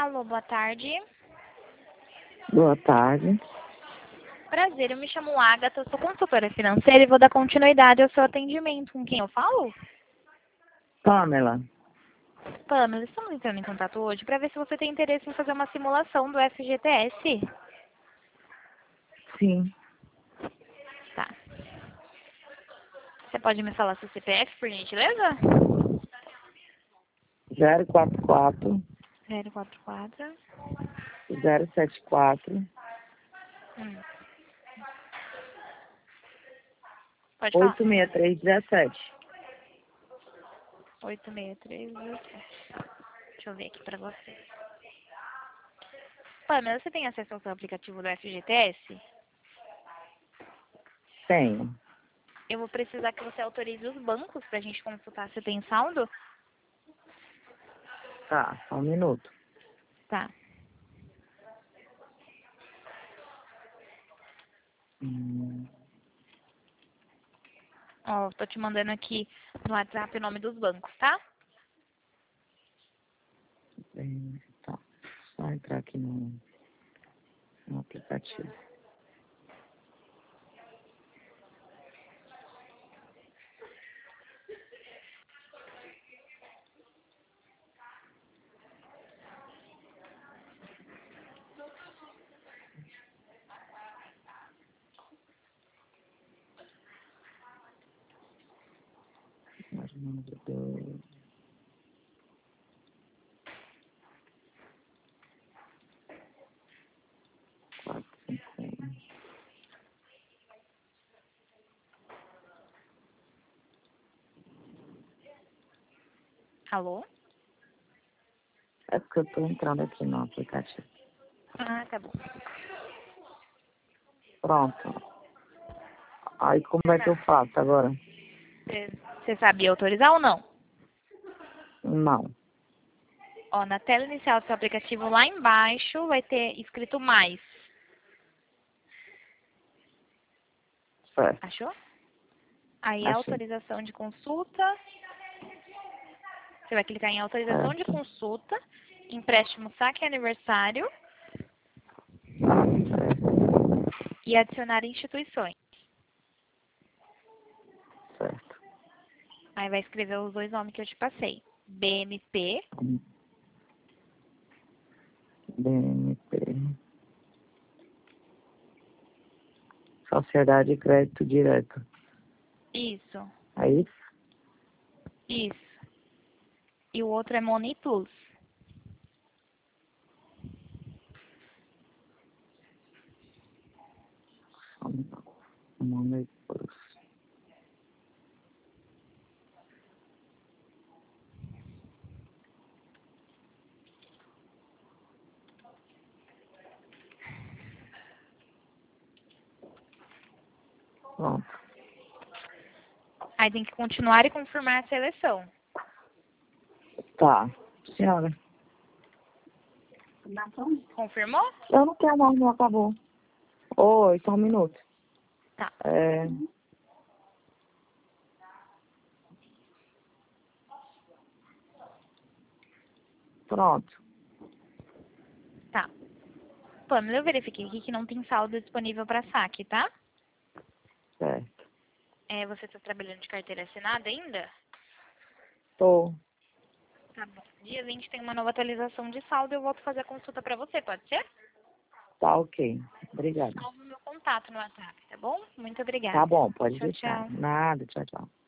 Alô, boa tarde. Boa tarde. Prazer, eu me chamo Agatha, eu sou consultora financeira e vou dar continuidade ao seu atendimento. Com quem eu falo? Pamela. Pamela, estamos entrando em contato hoje para ver se você tem interesse em fazer uma simulação do FGTS. Sim. Tá. Você pode me falar seu CPF, por gentileza? 044 044. 074 Hum. Pode falar. 86317. 863. Deixa eu ver aqui pra você. Pamela, você tem acesso ao seu aplicativo do FGTS? Tenho. Eu vou precisar que você autorize os bancos pra gente consultar se tem saldo. Tá, só um minuto. Tá. Ó, tô te mandando aqui no WhatsApp o nome dos bancos, tá? Tá. Só entrar aqui no aplicativo. Mais ou menos do... Quatro, cinco, seis. Alô? É porque eu tô entrando aqui no aplicativo. Ah, tá bom. Pronto. Aí como é que eu faço agora? Você sabia autorizar ou não? Não. Ó, na tela inicial do seu aplicativo, lá embaixo, vai ter escrito mais. Certo. Achou? Aí, Achei. autorização de consulta. Você vai clicar em autorização de Certo. consulta, empréstimo saque aniversário Tá, certo. e adicionar instituições. Certo. Aí vai escrever os dois nomes que eu te passei. BMP, BNP. Sociedade de Crédito Direto. isso, É isso? isso. E o outro é Money Plus. Money Plus. Pronto. Aí tem que continuar e confirmar a seleção. Tá. Senhora, Confirmou? eu não quero mais, não acabou. Oi, só um minuto. Tá. É... Pronto. Tá. Pamela, eu verifiquei aqui que não tem saldo disponível para saque, tá? Certo. Você está trabalhando de carteira assinada ainda? Tô. Tá bom. Dia 20 tem uma nova atualização de saldo e eu volto fazer a consulta para você, pode ser? Tá ok. Obrigada. Salvo meu contato no WhatsApp, tá bom? Muito obrigada. Tá bom, pode Tchau, deixar. tchau. Nada, tchau, tchau.